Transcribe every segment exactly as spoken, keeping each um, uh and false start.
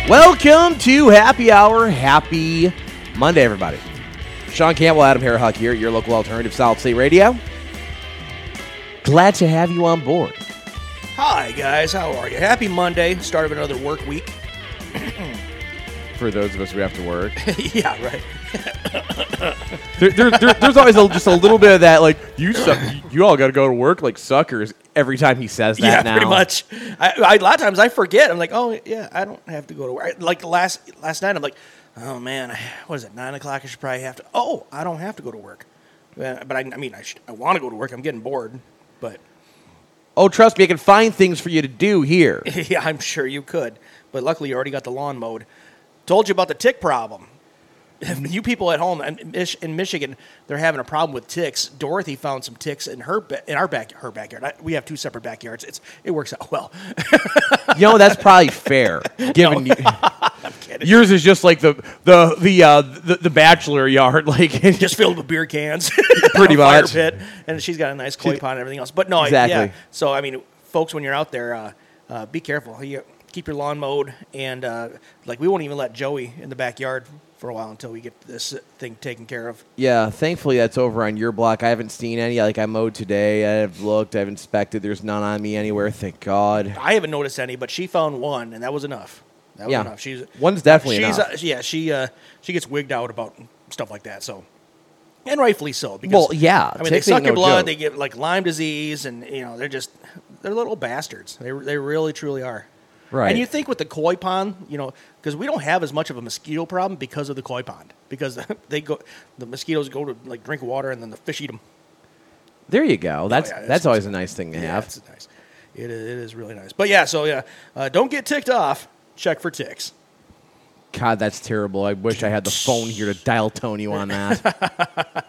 Welcome to Happy Hour. Happy Monday, everybody. Sean Campbell, Adam Harrahuk here at your local alternative Solid State Radio. Glad to have you on board. Hi, guys. How are you? Happy Monday. Start of another work week. For those of us who have to work. Yeah, right. there, there, there, there's always a, just a little bit of that, like, you suck, you all got to go to work like suckers every time he says that yeah, now. pretty much. I, I, a lot of times I forget. I'm like, oh, yeah, I don't have to go to work. Like last last night, I'm like, oh, man, what is it, nine o'clock? I should probably have to. Oh, I don't have to go to work. But I, I mean, I, should, I want to go to work. I'm getting bored, but. Oh, trust me, I can find things for you to do here. Yeah, I'm sure you could. But luckily, you already got the lawn mowed. Told you about the tick problem. You people at home in Michigan, they're having a problem with ticks. Dorothy found some ticks in her in our back her backyard. We have two separate backyards. It's it works out well. You know, that's probably fair. Given no. you, I'm kidding. Yours is just like the the the uh, the, the bachelor yard, like just filled with beer cans, pretty much. Fire pit, and she's got a nice koi pond and everything else. But no, exactly. Yeah. So I mean, folks, when you're out there, uh, uh, be careful. You keep your lawn mowed, and uh, like we won't even let Joey in the backyard for a while until we get this thing taken care of. Yeah, thankfully that's over on your block. I haven't seen any. Like, I mowed today. I've looked. I've inspected. There's none on me anywhere, thank God. I haven't noticed any, but she found one, and that was enough. That was yeah. enough. She's One's definitely she's, enough. Uh, yeah, she uh, she gets wigged out about stuff like that, so. And rightfully so. Because, well, yeah. I mean, they suck your no blood. Joke. They get, like, Lyme disease, and, you know, they're just, they're little bastards. They they really, truly are. Right. And you think with the koi pond, you know, because we don't have as much of a mosquito problem because of the koi pond, because they go, the mosquitoes go to like drink water and then the fish eat them. There you go. That's oh, yeah, that's always a nice thing to yeah, have. It's nice. It is, it is really nice. But yeah, so yeah, uh, don't get ticked off. Check for ticks. God, that's terrible. I wish I had the phone here to dial tone you on that.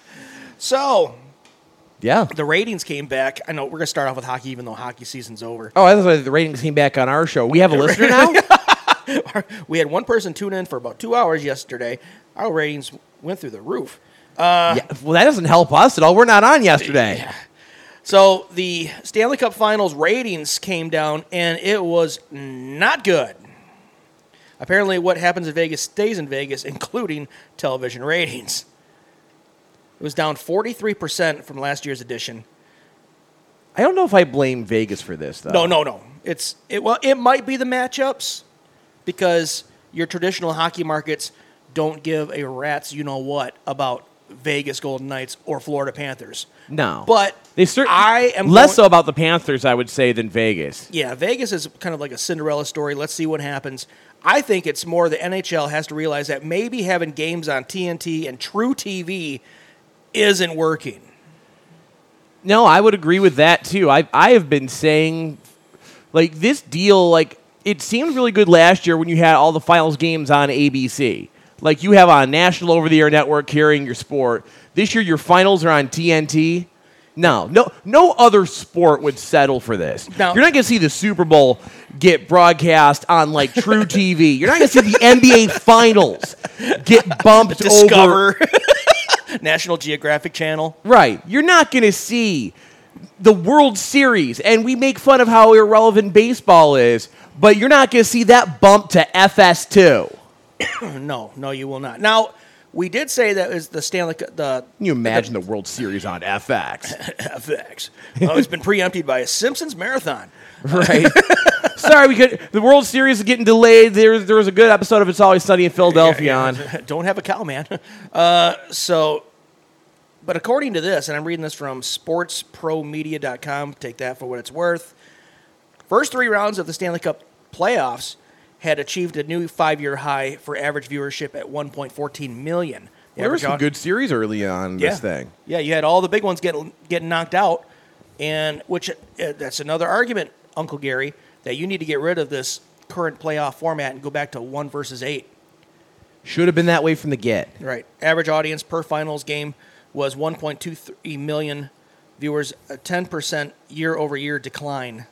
So. Yeah. The ratings came back. I know we're going to start off with hockey, even though hockey season's over. Oh, I thought the ratings came back on our show. We have a listener now? We had one person tune in for about two hours yesterday. Our ratings went through the roof. Uh, yeah, well, that doesn't help us at all. We're not on yesterday. Yeah. So the Stanley Cup Finals ratings came down, and it was not good. Apparently, what happens in Vegas stays in Vegas, including television ratings. It was down forty-three percent from last year's edition. I don't know if I blame Vegas for this, though. No, no, no. It's it. Well, it might be the matchups because your traditional hockey markets don't give a rat's you-know-what about Vegas Golden Knights or Florida Panthers. No. But they cert- I am less going- so about the Panthers, I would say, than Vegas. Yeah, Vegas is kind of like a Cinderella story. Let's see what happens. I think it's more the N H L has to realize that maybe having games on T N T and True T V isn't working. No, I would agree with that, too. I I have been saying, like, this deal, like, it seemed really good last year when you had all the finals games on A B C. Like, you have a national over-the-air network carrying your sport. This year, your finals are on T N T. No, no, no other sport would settle for this. No. You're not going to see the Super Bowl get broadcast on, like, True T V. You're not going to see the N B A Finals get bumped Discover. over. National Geographic Channel. Right. You're not going to see the World Series, and we make fun of how irrelevant baseball is, but you're not going to see that bump to F S two. No, no, you will not. Now, we did say that is the Stanley Cup. The, Can you imagine the, the World Series on F X? F X. Oh, it's been preempted by a Simpsons marathon. Right. Sorry, we could. The World Series is getting delayed. There, there was a good episode of It's Always Sunny in Philadelphia yeah, yeah. on. Don't have a cow, man. Uh, so, but according to this, and I'm reading this from sports pro media dot com, take that for what it's worth. First three rounds of the Stanley Cup playoffs had achieved a new five-year high for average viewership at one point one four million. The There were some out- good series early on yeah. this thing. Yeah, you had all the big ones getting getting knocked out, and which uh, that's another argument, Uncle Gary, that you need to get rid of this current playoff format and go back to one versus eight. Should have been that way from the get. Right. Average audience per finals game was one point two three million viewers, a ten percent year-over-year decline.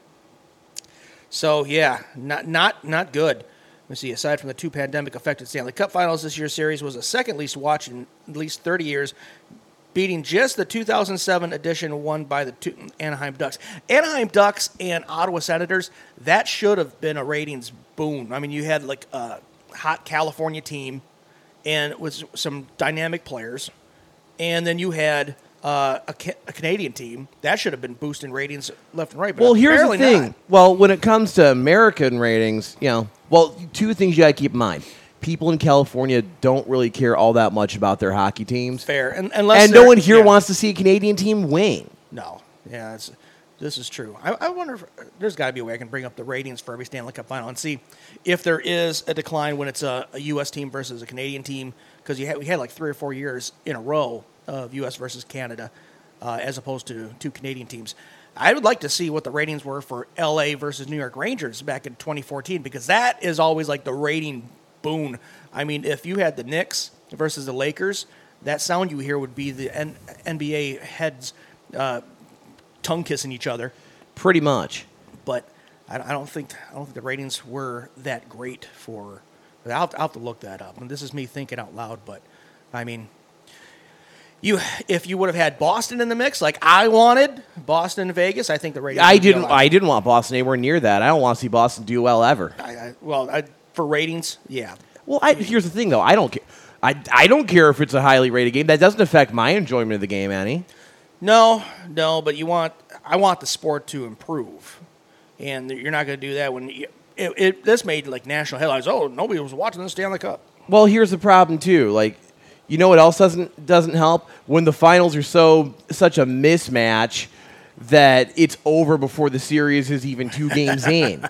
So, yeah, not not not good. Let me see. Aside from the two pandemic-affected Stanley Cup Finals, this year's series was the second least watched in at least thirty years, beating just the two thousand seven edition won by the two Anaheim Ducks. Anaheim Ducks and Ottawa Senators, that should have been a ratings boon. I mean, you had like a hot California team and with some dynamic players, and then you had uh, a, ca- a Canadian team. That should have been boosting ratings left and right. But well, here's the apparently thing. not. Well, when it comes to American ratings, you know, well, two things you got to keep in mind. People in California don't really care all that much about their hockey teams. Fair. And, unless and no they're- one here yeah. wants to see a Canadian team win. No. Yeah, it's, this is true. I, I wonder if there's got to be a way I can bring up the ratings for every Stanley Cup final and see if there is a decline when it's a, a U S team versus a Canadian team, because you had, we had like three or four years in a row of U S versus Canada uh, as opposed to two Canadian teams. I would like to see what the ratings were for L A versus New York Rangers back in twenty fourteen, because that is always like the rating boon. I mean, if you had the Knicks versus the Lakers, that sound you hear would be the N- NBA heads uh, tongue kissing each other. Pretty much. But I, I don't think I don't think the ratings were that great for. I'll, I'll have to look that up. And this is me thinking out loud, but I mean, you if you would have had Boston in the mix, like I wanted Boston and Vegas, I think the ratings. I would be a didn't. lot- I didn't want Boston anywhere near that. I don't want to see Boston do well ever. I, I, well, I, for ratings, yeah. Well, I, here's the thing, though. I don't care. I, I don't care if it's a highly rated game. That doesn't affect my enjoyment of the game any. No, no, but you want I want the sport to improve, and you're not going to do that when you, it, it. This made like national headlines. Oh, nobody was watching the Stanley Cup. Well, here's the problem too. Like, you know what else doesn't doesn't help? When the finals are so such a mismatch that it's over before the series is even two games in.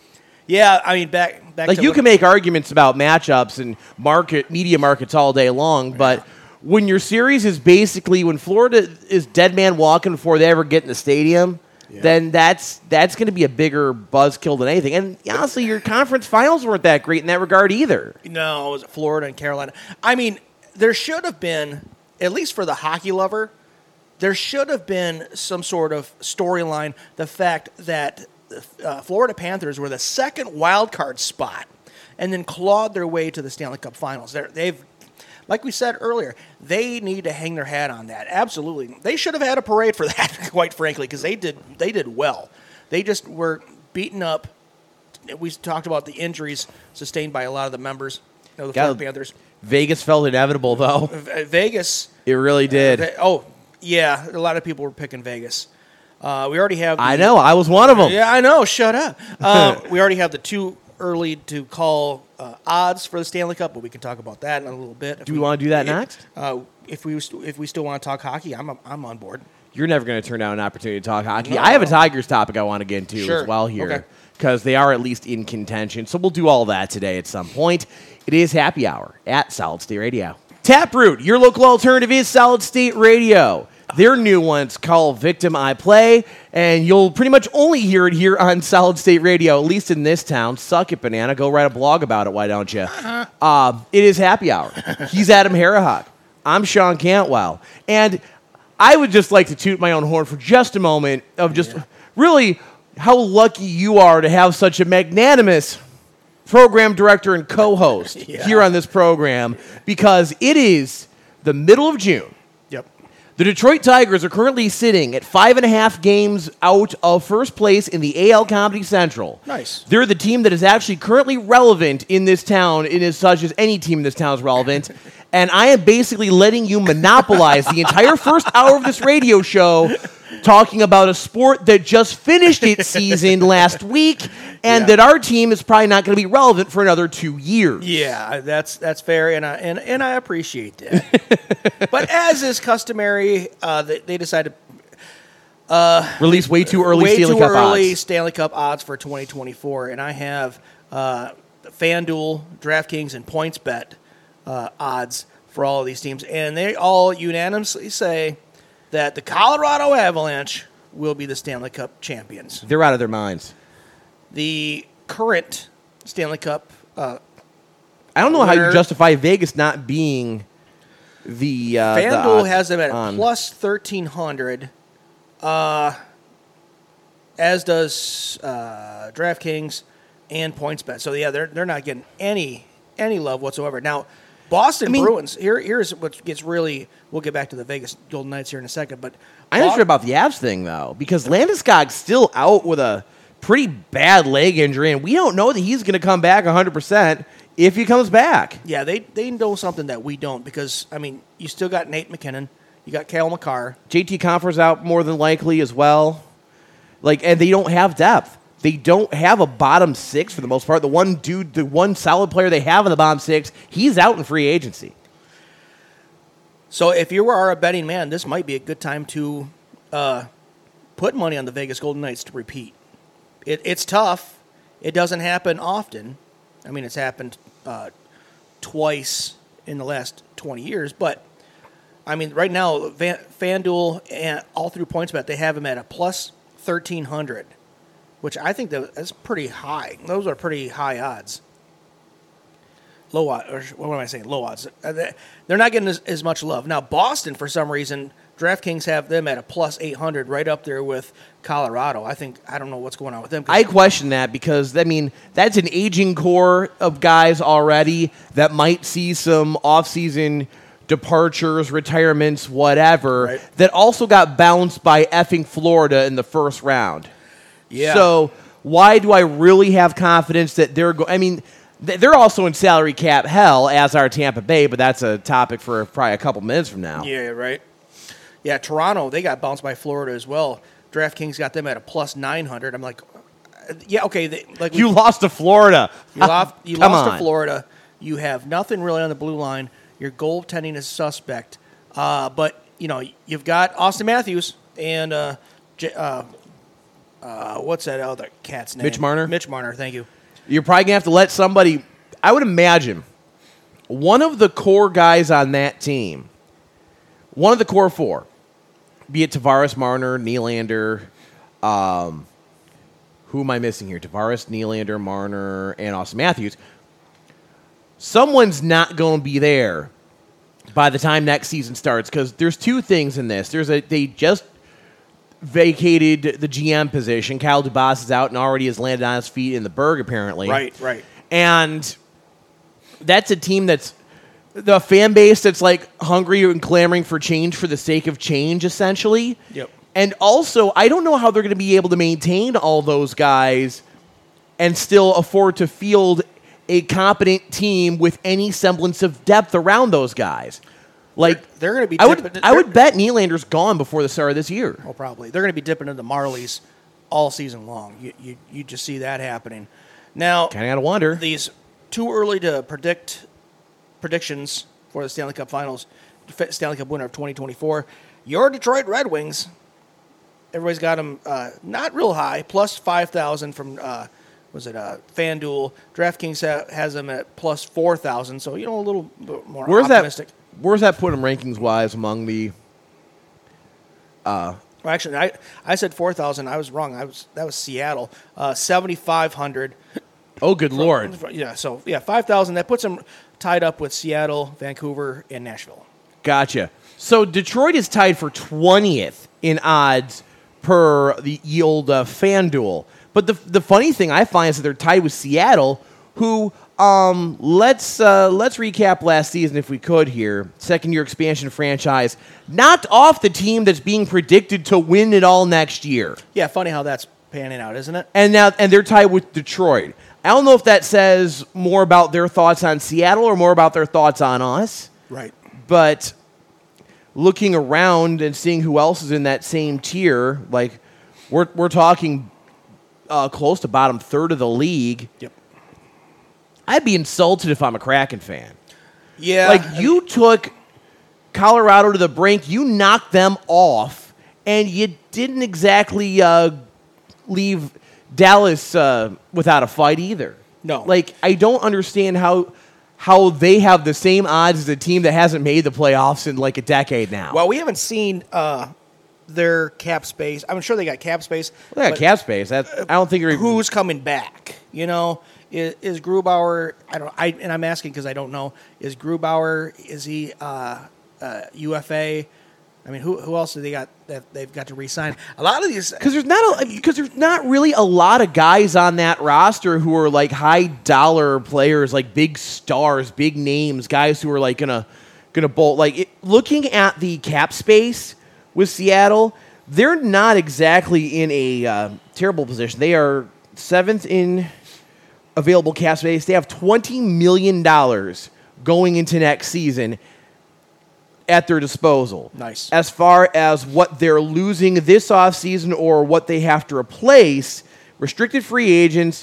Yeah, I mean back back Like, to you what- can make arguments about matchups and market media markets all day long, but when your series is basically when Florida is dead man walking before they ever get in the stadium, Yeah. then that's that's going to be a bigger buzzkill than anything. And honestly, your conference finals weren't that great in that regard either. No, it was Florida and Carolina. I mean, there should have been, at least for the hockey lover, there should have been some sort of storyline. The fact that uh, Florida Panthers were the second wild card spot and then clawed their way to the Stanley Cup Finals. They're, they've, like we said earlier, they need to hang their hat on that. Absolutely, they should have had a parade for that. Quite frankly, because they did they did well. They just were beaten up. We talked about the injuries sustained by a lot of the members of the Got- Florida Panthers. Vegas felt inevitable, though. V- Vegas. It really did. Ve- oh, yeah. A lot of people were picking Vegas. Uh, we already have. The, I know. I was one of them. Yeah, I know. Shut up. Um, we already have the two early to call uh, odds for the Stanley Cup, but we can talk about that in a little bit. If Do we wanna do that if- next? Uh, if we st- if we still want to talk hockey, I'm I'm on board. You're never going to turn down an opportunity to talk hockey. No. I have a Tigers topic I want to get into Sure. as well here Okay. because they are at least in contention. So we'll do all that today at some point. It is happy hour at Solid State Radio. Taproot, your local alternative is Solid State Radio. Their new one's called Victim I Play, and you'll pretty much only hear it here on Solid State Radio, at least in this town. Suck it, Banana. Go write a blog about it, why don't you? Uh-huh. Uh, it is happy hour. He's Adam Harahawk. I'm Sean Cantwell. And I would just like to toot my own horn for just a moment of just Yeah. really how lucky you are to have such a magnanimous program director and co-host Yeah. here on this program, because it is the middle of June. Yep. The Detroit Tigers are currently sitting at five and a half games out of first place in the A L Comedy Central. Nice. They're the team that is actually currently relevant in this town, in as such as any team in this town is relevant. And I am basically letting you monopolize the entire first hour of this radio show talking about a sport that just finished its season last week and Yeah. that our team is probably not going to be relevant for another two years. Yeah, that's that's fair, and I and, and I appreciate that. But as is customary, uh, they, they decided Release way too early way Stanley too Cup early odds. Stanley Cup odds for twenty twenty-four, and I have uh, FanDuel, DraftKings, and PointsBet uh, odds for all of these teams, and they all unanimously say that the Colorado Avalanche will be the Stanley Cup champions. They're out of their minds. The current Stanley Cup, uh, I don't know how you Winner- justify Vegas not being the uh, the FanDuel odds has them at on. plus thirteen hundred, uh, as does uh, DraftKings and PointsBet. So yeah, they're they're not getting any any love whatsoever. Now, Boston I mean- Bruins. Here, here's what gets really. We'll get back to the Vegas Golden Knights here in a second, but I'm not Bo- sure about the Avs thing, though, because Landeskog's still out with a pretty bad leg injury, and we don't know that he's going to come back one hundred percent if he comes back. Yeah, they they know something that we don't because I mean, you still got Nate McKinnon, you got Cale Makar. J T Compher's out more than likely as well. Like, and they don't have depth. They don't have a bottom six for the most part. The one dude, the one solid player they have in the bottom six, he's out in free agency. So if you are a betting man, this might be a good time to uh, put money on the Vegas Golden Knights to repeat. It, it's tough. It doesn't happen often. I mean, it's happened uh, twice in the last twenty years. But, I mean, right now, Van, FanDuel and all through PointsBet, they have him at a plus thirteen hundred, which I think that, that's pretty high. Those are pretty high odds. Low odds, or what am I saying? Low odds. They're not getting as, as much love. Now, Boston, for some reason, DraftKings have them at a plus eight hundred, right up there with Colorado. I think, I don't know what's going on with them. I question that because, I mean, that's an aging core of guys already that might see some offseason departures, retirements, whatever, Right. that also got bounced by effing Florida in the first round. Yeah. So why do I really have confidence that they're going? I mean, th- they're also in salary cap hell, as are Tampa Bay, but that's a topic for probably a couple minutes from now. Yeah, right. Yeah, Toronto, they got bounced by Florida as well. DraftKings got them at a plus nine hundred. I'm like, uh, yeah, okay. They, like You we- lost to Florida. You lost, you Come lost to on. Florida. You have nothing really on the blue line. Your goaltending is suspect. Uh, but, you know, you've got Austin Matthews and uh, J- uh, uh, what's that other cat's name? Mitch Marner? Mitch Marner, thank you. You're probably going to have to let somebody, I would imagine, one of the core guys on that team, one of the core four, be it Tavares, Marner, Nylander, um, who am I missing here? Tavares, Nylander, Marner, and Austin Matthews. Someone's not going to be there by the time next season starts because there's two things in this. There's a they just vacated the G M position. Kyle Dubas is out and already has landed on his feet in the Berg, apparently. Right, right. And that's a team that's the fan base that's like hungry and clamoring for change for the sake of change, essentially. Yep. And also, I don't know how they're going to be able to maintain all those guys and still afford to field a competent team with any semblance of depth around those guys. Like They're, they're going to be. I would, dipping- I would bet Nylander's gone before the start of this year. Oh, probably. They're going to be dipping into Marlies all season long. You, you, you just see that happening. Now, Kind of got to wonder. these too early to predict predictions for the Stanley Cup Finals, Stanley Cup winner of twenty twenty-four. Your Detroit Red Wings. Everybody's got them uh, not real high, plus five thousand from uh, was it uh, FanDuel. DraftKings ha- has them at plus four thousand, so you know a little bit more Where's optimistic. that? Where's that put them rankings wise among the? Well, actually, I I said four thousand. I was wrong. I was that was Seattle, uh, seventy five hundred. Oh, good lord! Yeah, so yeah, five thousand. That puts them tied up with Seattle, Vancouver, and Nashville. Gotcha. So Detroit is tied for twentieth in odds per the old uh, FanDuel. But the the funny thing I find is that they're tied with Seattle, who um let's uh, let's recap last season if we could here. Second year expansion franchise knocked off the team that's being predicted to win it all next year. Yeah, funny how that's panning out, isn't it? And now and they're tied with Detroit. I don't know if that says more about their thoughts on Seattle or more about their thoughts on us. Right. But looking around and seeing who else is in that same tier, like we're we're talking uh, close to bottom third of the league. Yep. I'd be insulted if I'm a Kraken fan. Yeah. Like you took Colorado to the brink, you knocked them off, and you didn't exactly uh, leave Dallas uh, without a fight either. No. Like I don't understand how how they have the same odds as a team that hasn't made the playoffs in like a decade now. Well, we haven't seen uh, their cap space. I'm sure they got cap space. Well, they got but cap space. That, I don't think you're even, who's coming back? You know, is, is Grubauer? I don't. I and I'm asking because I don't know. Is Grubauer? Is he uh, uh, U F A? I mean, who who else do they got that they've got to re-sign? A lot of these because there's not because there's not really a lot of guys on that roster who are like high dollar players, like big stars, big names, guys who are like gonna gonna bolt. Like it, looking at the cap space with Seattle, they're not exactly in a uh, terrible position. They are seventh in available cap space. They have twenty million dollars going into next season at their disposal. Nice. As far as what they're losing this offseason or what they have to replace, restricted free agents,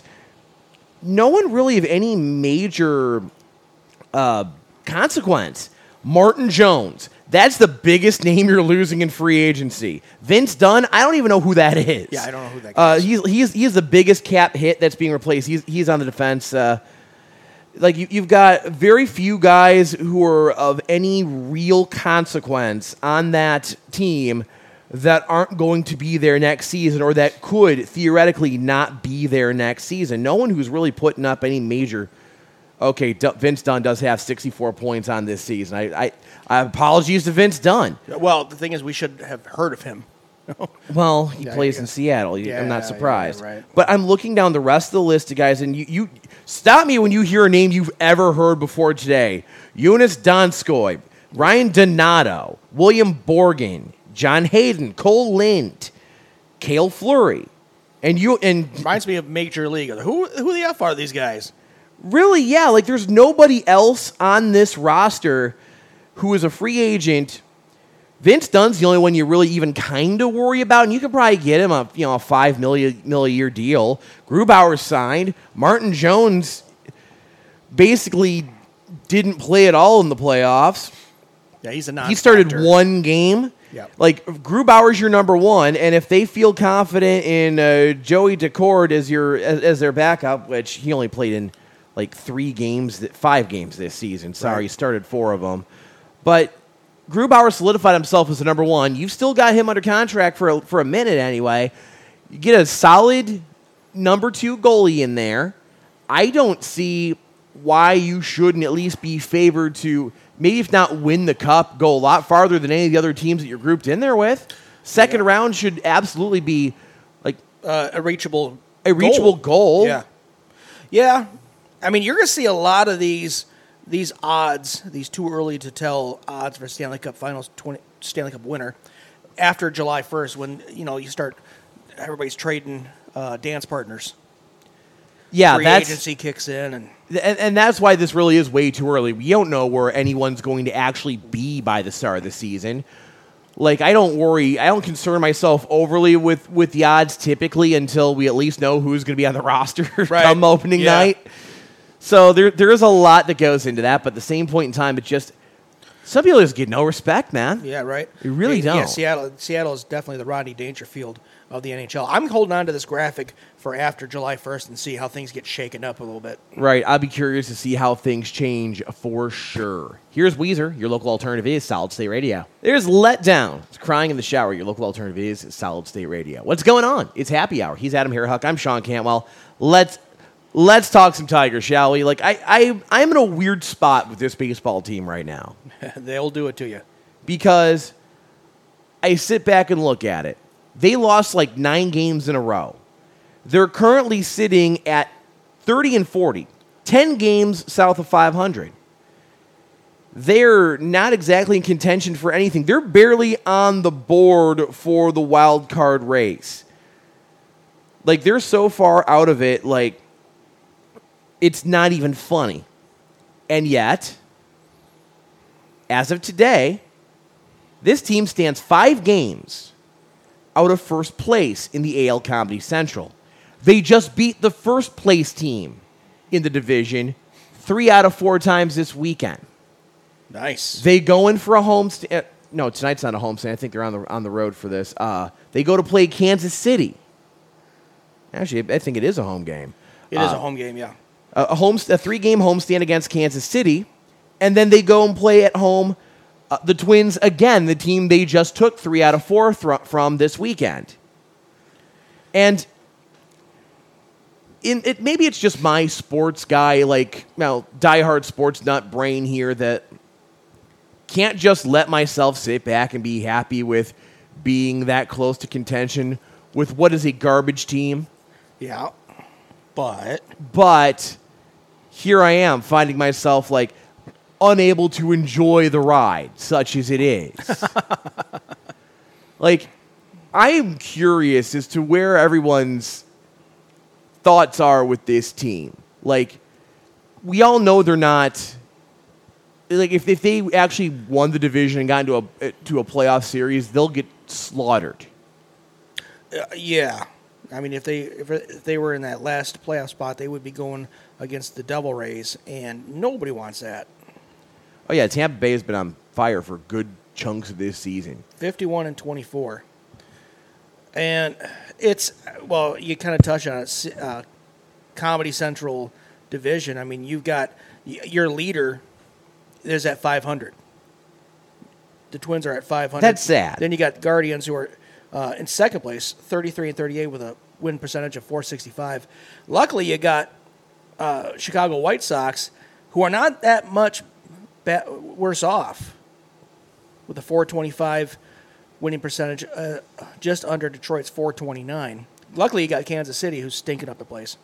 no one really of any major uh, consequence. Martin Jones. That's the biggest name you're losing in free agency. Vince Dunn, I don't even know who that is. Yeah, I don't know who that guy uh, is. He's, he's, he's the biggest cap hit that's being replaced. He's, he's on the defense. Uh, like you, you've got very few guys who are of any real consequence on that team that aren't going to be there next season or that could theoretically not be there next season. No one who's really putting up any major. Okay, D- Vince Dunn does have sixty-four points on this season. I, I, I apologies to Vince Dunn. Well, the thing is, we should have heard of him. Well, he Yeah, plays yeah. in Seattle. You- I'm Yeah, not yeah, surprised. right. But I'm looking down the rest of the list of guys, and you, you stop me when you hear a name you've ever heard before today. Eunice Donskoy, Ryan Donato, William Borgen, John Hayden, Cole Lind, Cale Fleury. And you and Reminds me of Major League. Who who the F are these guys? really, yeah, like there's nobody else on this roster who is a free agent. Vince Dunn's the only one you really even kind of worry about, and you could probably get him a you know a five million mil a year deal. Grubauer signed. Martin Jones basically didn't play at all in the playoffs. Yeah, he's a non. He started one game. Yep. Like Grubauer's your number one, and if they feel confident in uh, Joey Decord as your as, as their backup, which he only played in like three games, th- five games this season. Sorry, Right. he started four of them, but Grubauer solidified himself as the number one. You've still got him under contract for a, for a minute anyway. You get a solid number two goalie in there. I don't see why you shouldn't at least be favored to maybe if not win the cup, go a lot farther than any of the other teams that you're grouped in there with. Second Yeah. round should absolutely be like uh, a reachable a reachable goal. Yeah, yeah. I mean, you're going to see a lot of these these odds, these too early to tell odds for Stanley Cup Finals, twenty, Stanley Cup winner after July first, when you know you start everybody's trading uh, dance partners. Yeah, Free that's agency kicks in, and and, and that's why this really is way too early. We don't know where anyone's going to actually be by the start of the season. Like, I don't worry, I don't concern myself overly with, with the odds typically until we at least know who's going to be on the roster Right. come opening Yeah. night. So there there is a lot that goes into that, but at the same point in time, it's just some people just get no respect, man. yeah, right. You really yeah, don't. Yeah, Seattle, Seattle is definitely the Rodney Dangerfield of the N H L. I'm holding on to this graphic for after July first and see how things get shaken up a little bit. Right, I'll be curious to see how things change for sure. Here's Weezer, your local alternative is Solid State Radio. There's Let Down. It's Crying in the Shower, your local alternative is Solid State Radio. What's going on? It's Happy Hour. He's Adam Harhuck. I'm Sean Cantwell. Let's let's talk some Tigers, shall we? Like I, I I'm in a weird spot with this baseball team right now They'll do it to you. because I sit back and look at it. They lost like nine games in a row. They're currently sitting at thirty and forty, ten games south of five hundred. They're not exactly in contention for anything. They're barely on the board for the wild card race. Like, they're so far out of it, like, it's not even funny. And yet, as of today, this team stands five games out of first place in the A L Comedy Central. They just beat the first place team in the division three out of four times this weekend. Nice. They go in for a home stand. No, tonight's not a home stand. I think they're on the on the road for this. Uh, they go to play Kansas City. Actually, I think it is a home game. It is Uh, a home game, yeah. a, a home a three game homestand against Kansas City, and then they go and play at home. Uh, the Twins again, the team they just took three out of four thr- from this weekend, and in it maybe it's just my sports guy like you know diehard sports nut brain here that can't just let myself sit back and be happy with being that close to contention with what is a garbage team. Yeah. But But here I am finding myself like unable to enjoy the ride, such as it is. Like, I am curious as to where everyone's thoughts are with this team. Like, we all know they're not. Like, if, if they actually won the division and got into a to a playoff series, they'll get slaughtered. uh, yeah, I mean, if they if, if they were in that last playoff spot, they would be going against the Devil Rays, and nobody wants that. Oh yeah, Tampa Bay has been on fire for good chunks of this season. fifty-one and twenty-four, and it's well, you kind of touch on it. Uh, Comedy Central division. I mean, you've got y- your leader is at five hundred. The Twins are at five hundred. That's sad. Then you got Guardians, who are uh, in second place, thirty-three and thirty-eight with a win percentage of four sixty-five. Luckily, you got uh, Chicago White Sox, who are not that much ba- worse off, with a four twenty-five winning percentage, uh, just under Detroit's four twenty-nine. Luckily, you got Kansas City, who's stinking up the place.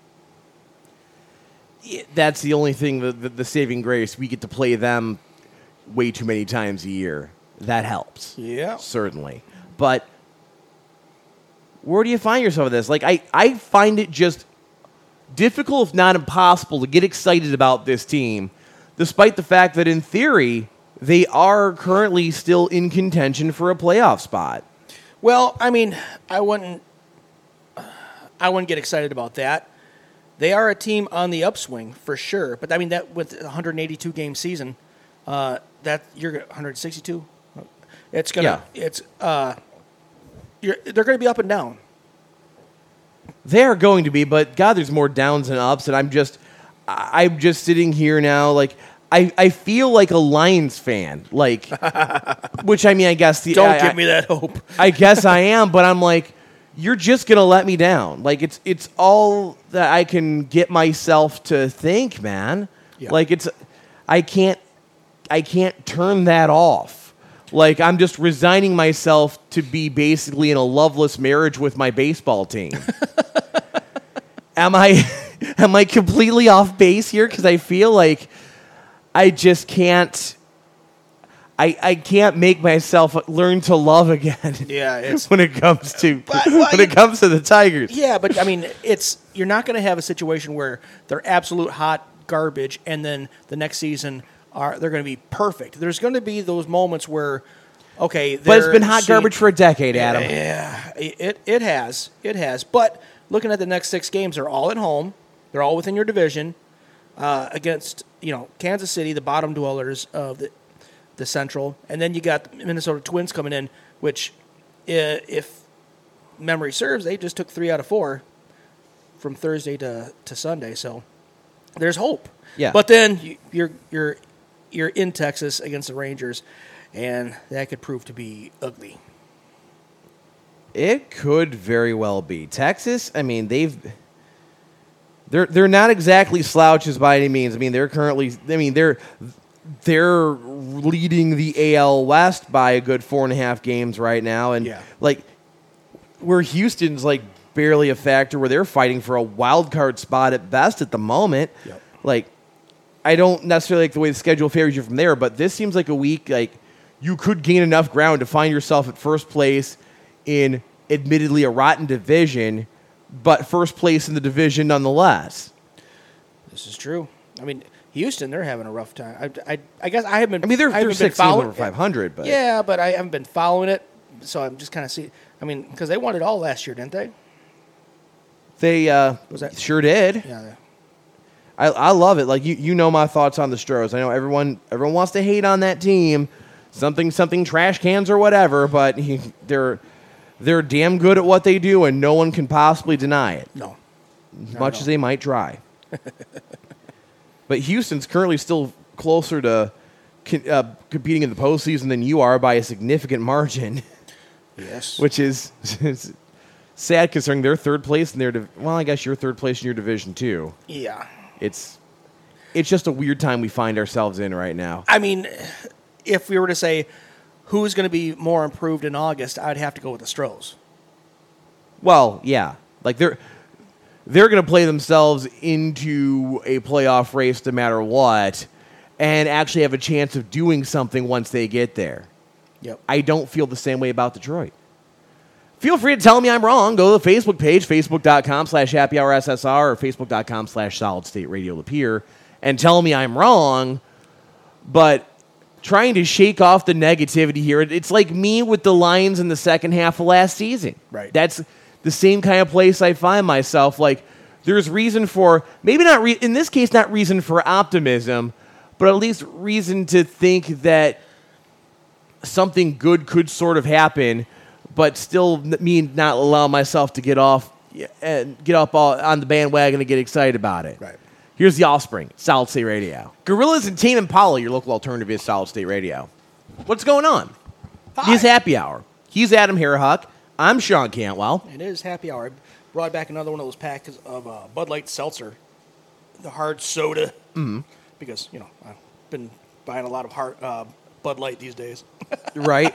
That's the only thing, the, the, the saving grace. We get to play them way too many times a year. That helps. Yeah. Certainly. But where do you find yourself with this? Like, I, I find it just difficult, if not impossible, to get excited about this team, despite the fact that, in theory, they are currently still in contention for a playoff spot. Well, I mean, I wouldn't, I wouldn't get excited about that. They are a team on the upswing for sure, but I mean that with a one hundred eighty-two game season, uh, that you're one hundred sixty-two. It's gonna, Yeah. it's uh, you're, they're gonna be up and down. They are going to be, but God, there's more downs than ups, and I'm just, I- I'm just sitting here now, like I, I feel like a Lions fan, like, which I mean, I guess the Don't I, give I, me that hope. I guess I am, but I'm like, you're just gonna let me down. Like it's it's all that I can get myself to think, man. Yeah. Like it's, I can't, I can't turn that off. Like I'm just resigning myself to be basically in a loveless marriage with my baseball team. am I, am I completely off base here? Because I feel like I just can't. I, I can't make myself learn to love again. Yeah, it's when it comes to But- well, when it comes to the Tigers. yeah, but I mean, it's you're not going to have a situation where they're absolute hot garbage, and then the next season are they're going to be perfect. There's going to be those moments where, okay, But it's they're been hot seeing- garbage for a decade, Adam. Yeah, it it has, it has. But looking at the next six games, they're all at home. They're all within your division uh, against you know Kansas City, the bottom dwellers of the the Central, and then you got the Minnesota Twins coming in, which, uh, if memory serves, they just took three out of four from Thursday to, to Sunday. So there's hope. Yeah. But then you, you're you're you're in Texas against the Rangers, and that could prove to be ugly. It could very well be. Texas, I mean, they've they're they're not exactly slouches by any means. I mean, they're currently I mean, they're they're leading the A L West by a good four and a half games right now. And Yeah. like where Houston's like barely a factor, where they're fighting for a wild card spot at best at the moment. Yep. Like I don't necessarily like the way the schedule favors you from there, but this seems like a week like you could gain enough ground to find yourself at first place in admittedly a rotten division, but first place in the division nonetheless. This is true. I mean, Houston, they're having a rough time. I, I, I guess I haven't been. I mean, they're, I they're haven't been six games following over five hundred, but Yeah, but I haven't been following it, so I'm just kind of see. I mean, because they won it all last year, didn't they? they uh, Was that- sure did. Yeah. I, I love it. Like you, you know my thoughts on the Stros. I know everyone everyone wants to hate on that team, something something trash cans or whatever, but he, they're they're damn good at what they do, and no one can possibly deny it, No. as Not much at as all. they might try. But Houston's currently still closer to co- uh, competing in the postseason than you are by a significant margin, Yes. which is is sad considering they're third place in their div- well, I guess you're third place in your division too. Yeah. It's it's just a weird time we find ourselves in right now. I mean, if we were to say who's going to be more improved in August, I'd have to go with the Stros. Well, yeah. Like, they're they're going to play themselves into a playoff race no matter what and actually have a chance of doing something once they get there. Yep. I don't feel the same way about Detroit. Feel free to tell me I'm wrong. Go to the Facebook page, facebook.com slash happy hour SSR or facebook.com slash solid state radio Lapeer, and tell me I'm wrong. But trying to shake off the negativity here, it's like me with the Lions in the second half of last season. Right. That's the same kind of place I find myself. Like, there's reason for, maybe not, re- in this case, not reason for optimism, but at least reason to think that something good could sort of happen, but still me not allow myself to get off and get up all, on the bandwagon and get excited about it. Right. Here's the Offspring, Solid State Radio. Gorillas and Tame Impala, your local alternative is Solid State Radio. What's going on? Hi. It's Happy Hour. He's Adam Harahawk. I'm Sean Cantwell. It is happy hour. I brought back another one of those packs of uh, Bud Light Seltzer, the hard soda, mm-hmm. because, you know, I've been buying a lot of hard uh, Bud Light these days. Right.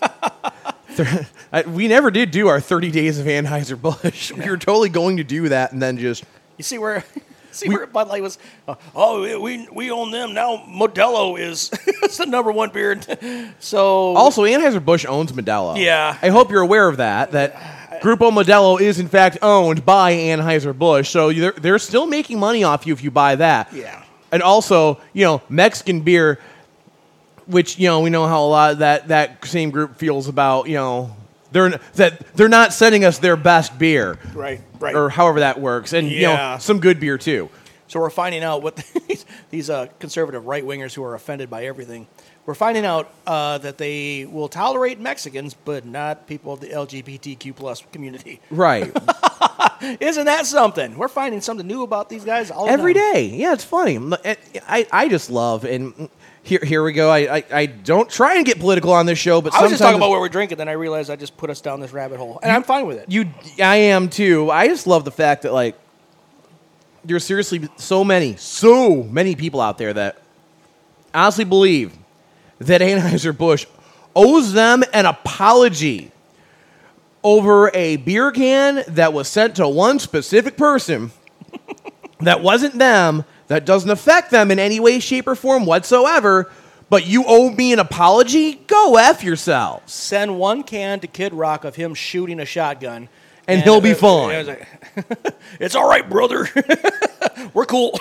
We never did do our thirty days of Anheuser-Busch. We were totally going to do that and then just... You see where... See We- where Bud Light was, uh, oh, we we own them. Now Modelo is it's the number one beer. So Also, Anheuser-Busch owns Modelo. Yeah. I hope you're aware of that, that Grupo Modelo is, in fact, owned by Anheuser-Busch. So they're, they're still making money off you if you buy that. Yeah. And also, you know, Mexican beer, which, you know, we know how a lot of that, that same group feels about, you know, they're, that they're not sending us their best beer. Right, right. Or however that works. And, you know, Yeah. some good beer, too. So we're finding out what these, these uh, conservative right-wingers who are offended by everything, we're finding out uh, that they will tolerate Mexicans, but not people of the L G B T Q plus community. Right. Isn't that something? We're finding something new about these guys all the Every time. day. Yeah, it's funny. I, I just love, and here here we go. I, I, I don't try and get political on this show, but I was just sometimes talking about what we're drinking, then I realized I just put us down this rabbit hole, and I'm fine with it. you, I am too. I just love the fact that, like, there's seriously so many, so many people out there that honestly believe that Anheuser-Busch owes them an apology over a beer can that was sent to one specific person that wasn't them, that doesn't affect them in any way, shape, or form whatsoever, but you owe me an apology? Go F yourselves. Send one can to Kid Rock of him shooting a shotgun. And he'll be uh, fine. I was like, it's all right, brother. We're cool.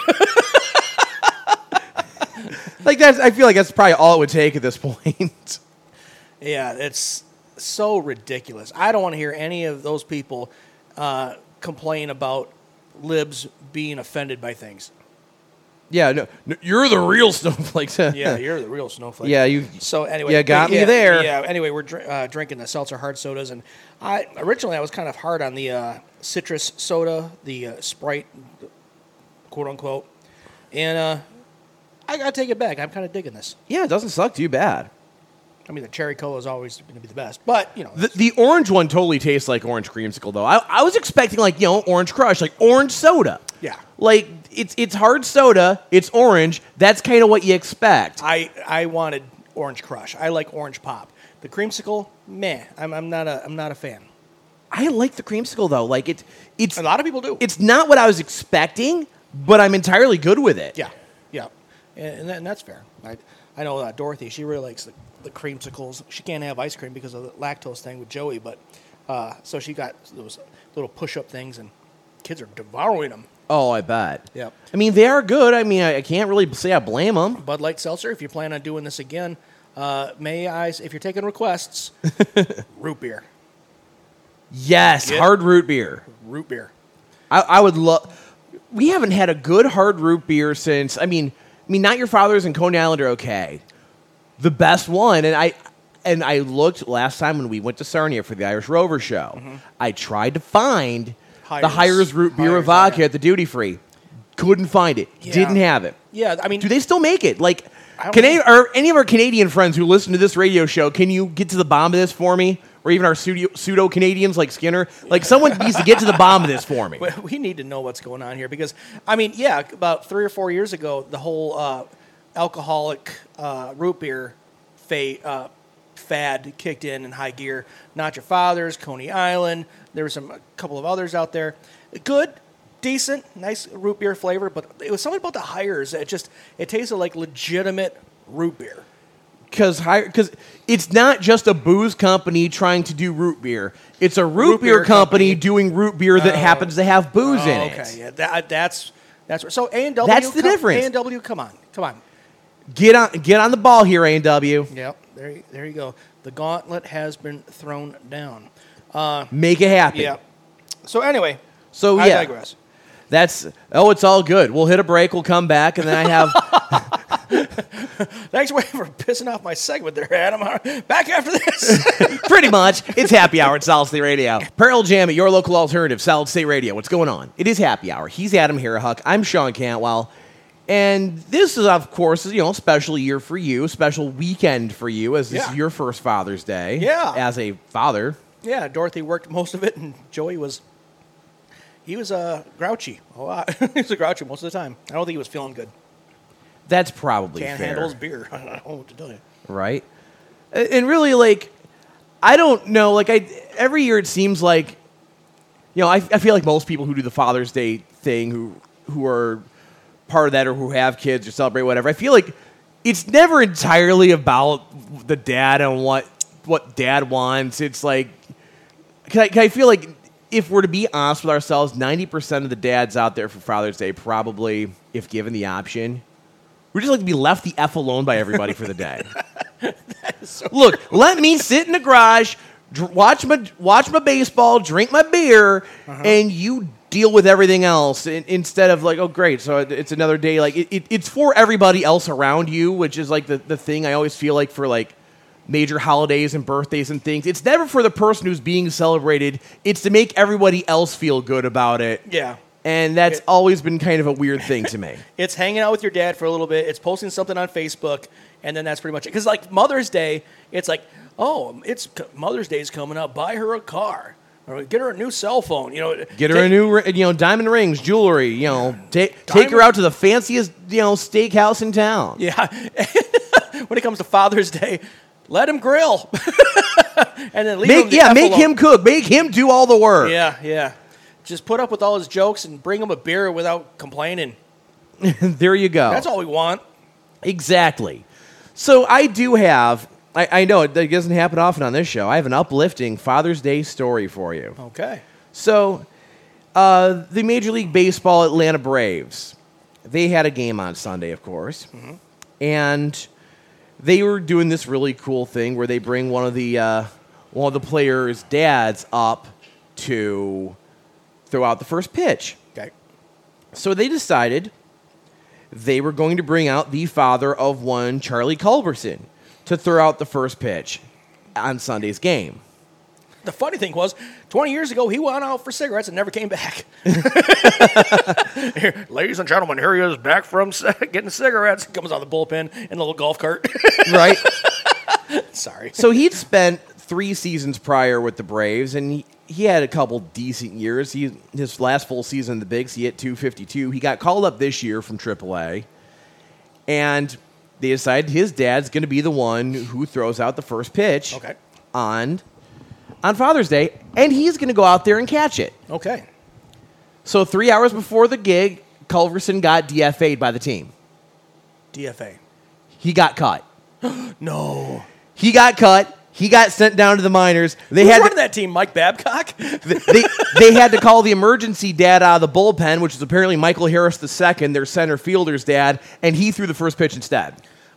Like, that's, I feel like that's probably all it would take at this point. Yeah, it's so ridiculous. I don't want to hear any of those people uh, complain about libs being offended by things. Yeah, no, no, you're the real snowflakes. Yeah, you're the real snowflake. Yeah, you. So anyway, you got yeah, me there. Yeah. Anyway, we're dr- uh, drinking the seltzer hard sodas, and I originally I was kind of hard on the uh, citrus soda, the uh, Sprite, quote unquote, and uh, I gotta take it back. I'm kind of digging this. Yeah, it doesn't suck too bad. I mean, the cherry cola is always going to be the best, but you know, The, the orange one totally tastes like orange creamsicle, though. I, I was expecting, like, you know, orange crush, like orange soda. yeah. Like, it's it's hard soda, it's orange. That's kind of what you expect. I I wanted orange crush. I like orange pop. The creamsicle, meh. I'm I'm not a I'm not a fan. I like the creamsicle, though. Like, it, it's A lot of people do. it's not what I was expecting, but I'm entirely good with it. Yeah, yeah, and, and, that, and that's fair. I, I know uh, Dorothy. She really likes the, the creamsicles. She can't have ice cream because of the lactose thing with Joey, but uh, so she got those little push-up things, and kids are devouring them. Oh, I bet. Yep. I mean, they are good. I mean, I, I can't really say I blame them. Bud Light Seltzer. If you plan on doing this again, uh, may I? If you're taking requests, root beer. Yes, Get- hard root beer. Root beer. I, I would love. We haven't had a good hard root beer since. I mean, I mean, Not Your Father's and Coney Island are okay. The best one, and I and I looked last time when we went to Sarnia for the Irish Rover show. Mm-hmm. I tried to find the Hires. Hires root beer with Hires, vodka yeah. at the duty free. Couldn't find it. Yeah. Didn't have it. Yeah, I mean, Do they still make it? Like, I don't can know. any, or any of our Canadian friends who listen to this radio show, can you get to the bottom of this for me? Or even our pseudo, pseudo Canadians like Skinner? Like, someone needs to get to the bottom of this for me. We- we need to know what's going on here because, I mean, yeah, about three or four years ago, the whole uh, alcoholic uh, root beer fa- uh, fad kicked in in high gear. Not Your Father's, Coney Island. There were some a couple of others out there. Good, decent, nice root beer flavor, but it was something about the hires that just it tasted like legitimate root beer. Because because it's not just a booze company trying to do root beer. It's a root, Root beer, beer company, company. doing root beer that Oh. happens to have booze Oh, in okay, it. yeah, that, that's that's so A and W. That's the difference. A and W, come on, come on. Get on get on the ball here, A and W. Yep, there, you- there you go. The gauntlet has been thrown down. Make it happen. Yeah. So anyway, So I yeah, digress. that's oh, it's all good. We'll hit a break. We'll come back, and then I have Thanks Wayne, for pissing off my segment there, Adam. Back after this. pretty much it's happy hour at Solid State Radio. Pearl Jam at your local alternative, Solid State Radio. What's going on? It is happy hour. He's Adam Harahuck. I'm Sean Cantwell. And this is, of course, you know, a special year for you, special weekend for you, as this Yeah. is your first Father's Day. Yeah. As a father. Yeah, Dorothy worked most of it, and Joey was, he was uh, grouchy a lot. He was grouchy most of the time. I don't think he was feeling good. That's probably Can't fair. handle his beer. I don't know what to tell you. Right? And really, like, I don't know. Like, I every year it seems like, you know, I, I feel like most people who do the Father's Day thing, who who are part of that or who have kids or celebrate whatever, I feel like it's never entirely about the dad and what what dad wants. It's like, can I, can I feel like if we're to be honest with ourselves, ninety percent of the dads out there for Father's Day probably, if given the option, we just like to be left the F alone by everybody for the day. So Look, let me sit in the garage, dr- watch my watch my baseball, drink my beer, Uh-huh. and you deal with everything else in, instead of like, oh, great, so it- it's another day. Like it, it, it's for everybody else around you, which is like the, the thing I always feel like for like major holidays and birthdays and things. It's never for the person who's being celebrated. It's to make everybody else feel good about it. yeah. And that's It- always been kind of a weird thing to me. It's hanging out with your dad for a little bit. It's posting something on Facebook, and then that's pretty much it. Because like Mother's Day, it's like, oh, it's Mother's Day's coming up. Buy her a car or get her a new cell phone. You know, Get her take- a new, ri- you know, diamond rings, jewelry. You know, take take her Diamond- out to the fanciest, you know, steakhouse in town. Yeah. When it comes to Father's Day, let him grill, and then leave him Make the yeah, F make alone. him cook. Make him do all the work. Yeah, yeah. Just put up with all his jokes and bring him a beer without complaining. There you go. That's all we want. Exactly. So I do have. I, I know it doesn't happen often on this show. I have an uplifting Father's Day story for you. Okay. So, uh, the Major League Baseball Atlanta Braves, they had a game on Sunday, of course, Mm-hmm. and they were doing this really cool thing where they bring one of the uh, one of the players' dads up to throw out the first pitch. Okay. So they decided they were going to bring out the father of one Charlie Culberson to throw out the first pitch on Sunday's game. The funny thing was, twenty years ago, he went out for cigarettes and never came back. Here, ladies and gentlemen, here he is back from c- getting cigarettes. Comes out of the bullpen in a little golf cart. Right? Sorry. So he'd spent three seasons prior with the Braves, and he, he had a couple decent years. He his last full season in the Bigs, he hit two fifty-two. He got called up this year from triple A, and they decided his dad's going to be the one who throws out the first pitch Okay. on on Father's Day, and he's going to go out there and catch it. Okay. So three hours before the gig, Culverson got D F A'd by the team. D F A. He got cut. No. He got cut. He got sent down to the minors. They Who's had running to, that team? Mike Babcock? they, they had to call the emergency dad out of the bullpen, which is apparently Michael Harris the second, their center fielder's dad, and he threw the first pitch instead.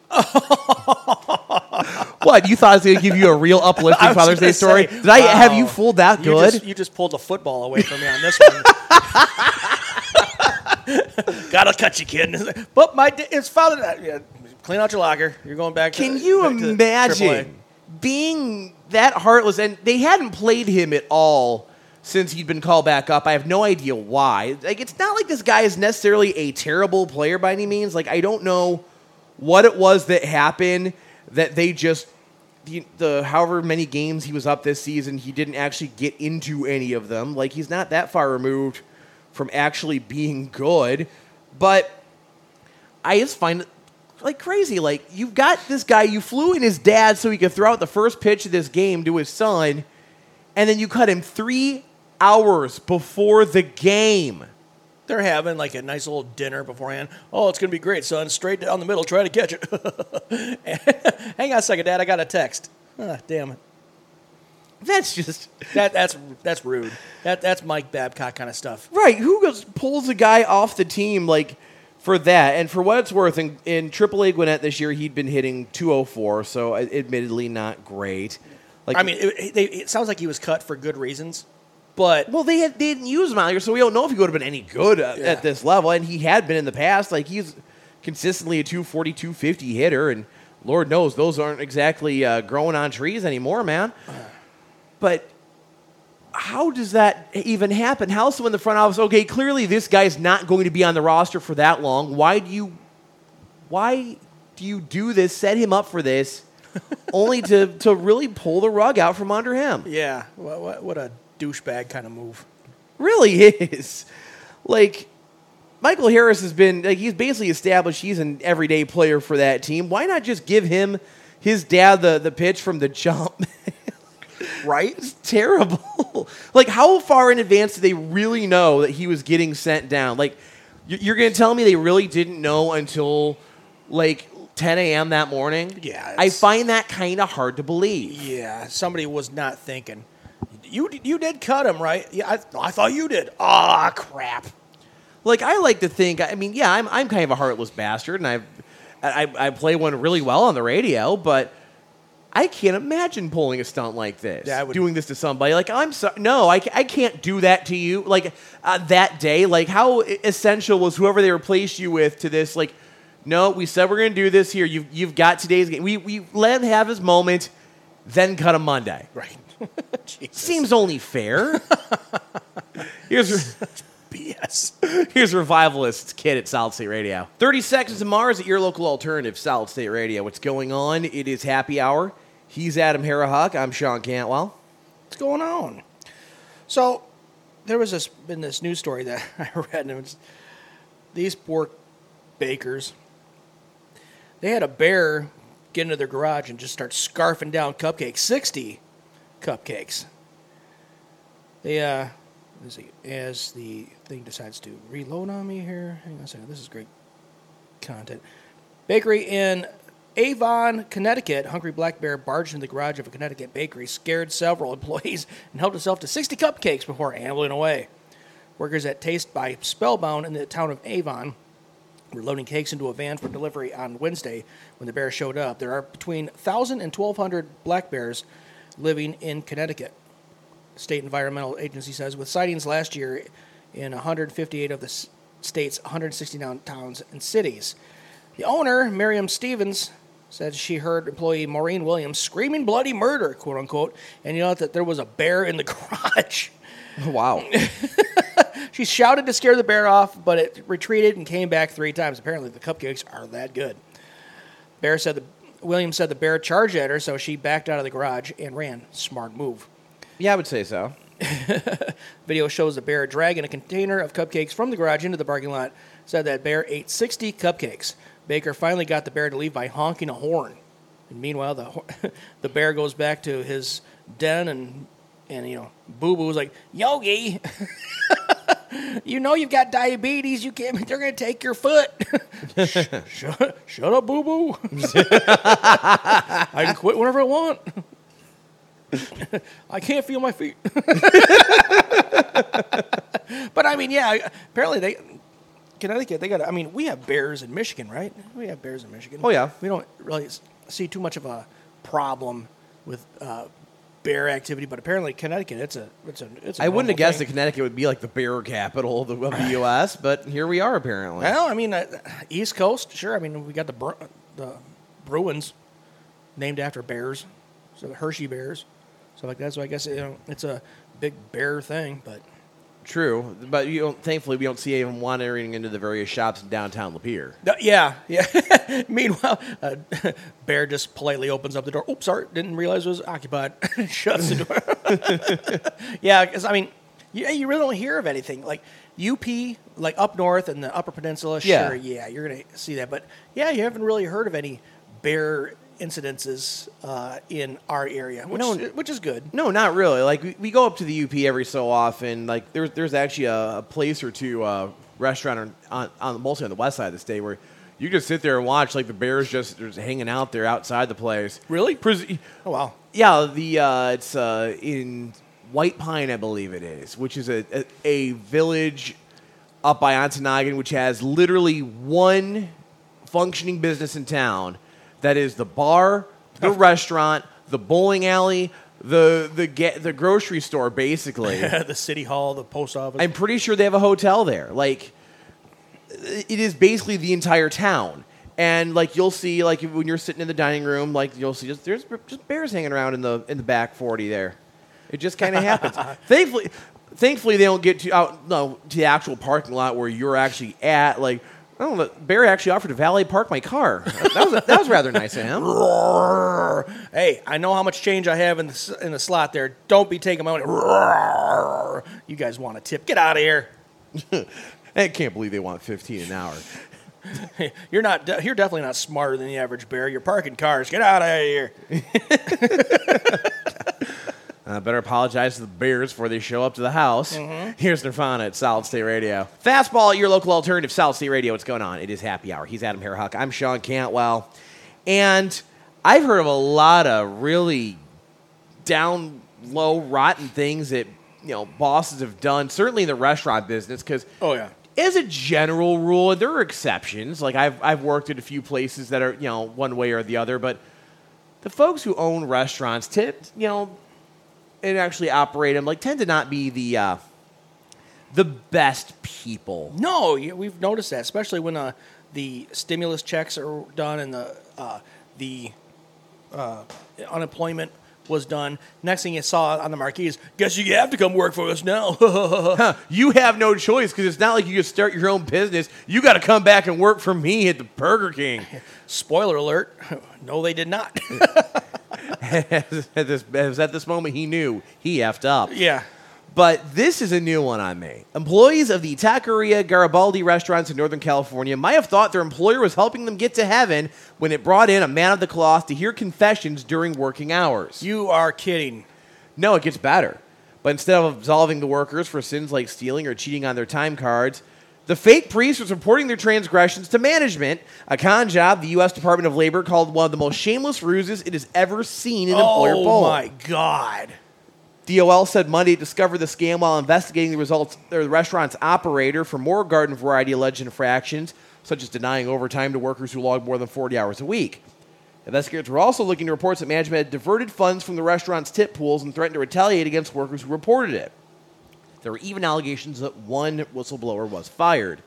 What, you thought I was going to give you a real uplifting I was Father's Day gonna story? say, Did I have wow. you fooled that You good? just, you just pulled the football away from me on this one. Gotta cut you, kid. But my da- it's father. Yeah, clean out your locker. You're going back. Can to, you back to triple A. imagine being that heartless? And they hadn't played him at all since he'd been called back up. I have no idea why. Like, it's not like this guy is necessarily a terrible player by any means. Like, I don't know what it was that happened that they just the, the however many games he was up this season, he didn't actually get into any of them. Like, he's not that far removed from actually being good. But I just find it like crazy. Like, you've got this guy, you flew in his dad so he could throw out the first pitch of this game to his son, and then you cut him three hours before the game. They're having like a nice little dinner beforehand. Oh, it's going to be great, son. Straight down the middle, try to catch it. Hang on a second, Dad. I got a text. Ah, damn it. That's just that. That's that's rude. That that's Mike Babcock kind of stuff. right. Who goes pulls a guy off the team like for that? And for what it's worth, in, in triple A Gwinnett this year, he'd been hitting two oh four, so admittedly not great. Like, I mean, it, it, it sounds like he was cut for good reasons, but well, they had, they didn't use him out here, so we don't know if he would have been any good at, Yeah. at this level. And he had been in the past. Like, he's consistently a two forty, two fifty hitter, and Lord knows those aren't exactly uh, growing on trees anymore, man. But how does that even happen? How someone in the front office, okay, clearly this guy's not going to be on the roster for that long. Why do you why do you do this, set him up for this, only to, to really pull the rug out from under him? yeah, what, what, what a douchebag kind of move. Really is. Like, Michael Harris has been, like, he's basically established he's an everyday player for that team. Why not just give him his dad the, the pitch from the jump? Right? It's terrible. Like, how far in advance did they really know that he was getting sent down? Like, you're going to tell me they really didn't know until, like, ten a.m. that morning? Yeah. I it's- find that kind of hard to believe. Yeah, somebody was not thinking. You you did cut him, right? Yeah, I, I thought you did. Ah, crap. Like, I like to think, I mean, yeah, I'm I'm kind of a heartless bastard, and I've, I I play one really well on the radio, but I can't imagine pulling a stunt like this, Yeah, I would- doing this to somebody. Like, I'm sorry, no, I, ca- I can't do that to you. Like, uh, that day, like, how essential was whoever they replaced you with to this? Like, no, we said we're going to do this here. You've, you've got today's game. We, we let him have his moment, then cut him Monday. Right. Jesus. Seems only fair. Here's... B S. Here's Revivalist's Kid at Solid State Radio. thirty Seconds to Mars at your local alternative, Solid State Radio. What's going on? It is happy hour. He's Adam Harahawk. I'm Sean Cantwell. What's going on? So, there was this been this news story that I read, and it was these poor bakers. They had a bear get into their garage and just start scarfing down cupcakes, sixty cupcakes. They uh, let's see, as the thing decides to reload on me here. Hang on a second. This is great content. Bakery in Avon, Connecticut. Hungry black bear barged into the garage of a Connecticut bakery, scared several employees, and helped himself to sixty cupcakes before ambling away. Workers at Taste by Spellbound in the town of Avon were loading cakes into a van for delivery on Wednesday when the bear showed up. There are between one thousand and twelve hundred black bears living in Connecticut. State Environmental Agency says with sightings last year in one hundred fifty-eight of the s- state's one hundred sixty-nine towns and cities. The owner, Miriam Stevens, said she heard employee Maureen Williams screaming bloody murder, quote unquote, and yelled that there was a bear in the garage. Wow. She shouted to scare the bear off, but it retreated and came back three times. Apparently, the cupcakes are that good. Bear said the Williams said the bear charged at her, so she backed out of the garage and ran. Smart move. Yeah, I would say so. Video shows the bear dragging a container of cupcakes from the garage into the parking lot. Said that bear ate sixty cupcakes. Baker finally got the bear to leave by honking a horn. And meanwhile, the ho- the bear goes back to his den, and and you know, Boo Boo's like, Yogi, you know you've got diabetes. You can't. They're gonna take your foot. Sh- shut, shut up, Boo Boo. I can quit whenever I want. I can't feel my feet. But I mean, yeah. Apparently, they Connecticut. They got. I mean, we have bears in Michigan, right? We have bears in Michigan. Oh, yeah. We don't really s- see too much of a problem with uh, bear activity, but apparently Connecticut, it's a, it's a, it's. A I wouldn't have normal guessed that thing. Connecticut would be like the bear capital of the, of the U S, but here we are apparently. Well, I mean, uh, East Coast, sure. I mean, we got the Bru- the Bruins named after bears, so the Hershey Bears, so like that. So I guess you know, it's a big bear thing, but True, but you don't, thankfully we don't see anyone wandering into the various shops in downtown Lapeer. Uh, yeah, yeah. Meanwhile, uh, bear just politely opens up the door. Oops, sorry, didn't realize it was occupied. Shuts the door. Yeah, because I mean, you, you really don't hear of anything like U P, like up north and the Upper Peninsula, Yeah. sure, yeah, you're going to see that. But, yeah, you haven't really heard of any bear incidences uh, in our area, which, No. which is good. No, not really. Like we, we go up to the U P every so often. Like there's there's actually a, a place or two uh, restaurant on, on, on mostly on the west side of the state where you just sit there and watch like the bears just, just hanging out there outside the place. Really? Pres- Oh, wow. yeah, the uh, it's uh, in White Pine, I believe it is, which is a, a, a village up by Ontonagon, which has literally one functioning business in town. That is the bar, the restaurant, the bowling alley, the the ga- the grocery store, basically. The city hall, the post office. I'm pretty sure they have a hotel there. Like, it is basically the entire town. And like you'll see, like when you're sitting in the dining room, like you'll see just there's just bears hanging around in the in the back forty there. It just kind of happens. Thankfully, thankfully they don't get to out no to the actual parking lot where you're actually at. Like, I don't know, Barry actually offered to valet park my car. That was that was rather nice of him. Hey, I know how much change I have in the, s- in the slot there. Don't be taking my money. You guys want a tip? Get out of here. I can't believe they want fifteen an hour. You're not. de- You're definitely not smarter than the average bear. You're parking cars. Get out of here. I better apologize to the Bears before they show up to the house. Mm-hmm. Here's Nirvana at Solid State Radio. Fastball, your local alternative, Solid State Radio. What's going on? It is happy hour. He's Adam Hairhuck. I'm Sean Cantwell. And I've heard of a lot of really down low, rotten things that, you know, bosses have done, certainly in the restaurant business, because Oh yeah. as a general rule, and there are exceptions. Like I've I've worked at a few places that are, you know, one way or the other, but the folks who own restaurants tip, you know, and actually operate them like tend to not be the uh, the best people. No, you, we've noticed that, especially when uh, the stimulus checks are done and the uh, the uh, unemployment was done. Next thing you saw on the marquee is, guess you have to come work for us now. You have no choice because it's not like you can start your own business. You got to come back and work for me at the Burger King. Spoiler alert. No, they did not. at this, it was at this moment he knew he effed up. Yeah. But this is a new one on me. Employees of the Taqueria Garibaldi restaurants in Northern California might have thought their employer was helping them get to heaven when it brought in a man of the cloth to hear confessions during working hours. You are kidding. No, it gets better. But instead of absolving the workers for sins like stealing or cheating on their time cards, the fake priest was reporting their transgressions to management, a con job the U S Department of Labor called one of the most shameless ruses it has ever seen in employer Oh poll. my God. D O L said Monday it discovered the scam while investigating the results of the restaurant's operator for more garden variety alleged infractions, such as denying overtime to workers who logged more than forty hours a week. Investigators were also looking at reports that management had diverted funds from the restaurant's tip pools and threatened to retaliate against workers who reported it. There were even allegations that one whistleblower was fired.